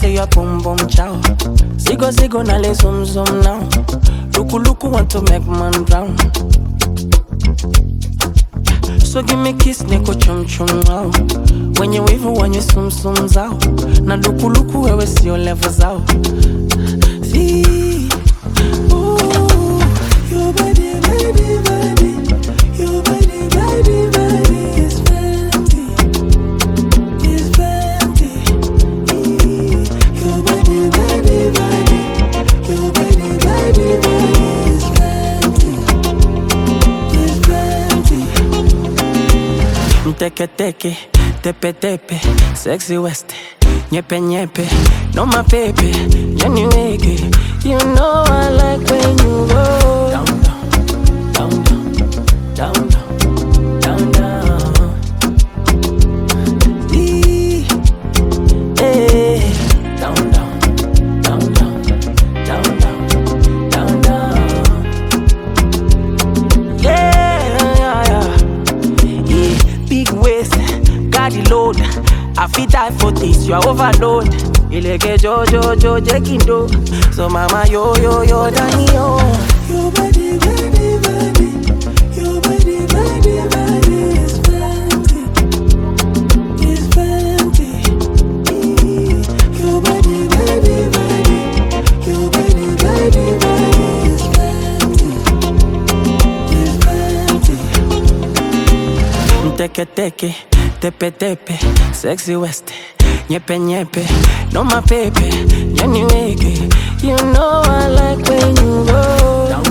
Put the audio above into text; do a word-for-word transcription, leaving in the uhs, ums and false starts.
your boom boom chow. Zigo zigo na le zoom zoom now. Luku luku want to make man drown. So give me kiss niko chum chum wow. When you wave when you sum sums out. Na luku luku wewe sio levels out. See, ooh, your body, body, body, your body, body, body is fancy, is fancy. Your body, body, body, your body, body, body is fancy, is fancy. Teke teke, tepe tepe, sexy west, nyepe nyepe, no my baby, Jenny wake. You know I like when you go down down, down down, down down, down down. Ee, eh, down down, down down, down down, down down. Yeah, yeah, yeah. Yeah, big waist, got the load. I fit die for this, you are overload. Ileke jo jo jo jekindo. So mama yo yo yo dani yo. Your body body body, your body body body is fancy, is fancy. Your body body body, your body body body is fancy, is fancy. Teke teke, tepe tepe, sexy west, nyepe nyepe, no my baby, Jenny wake. You know I like when you go down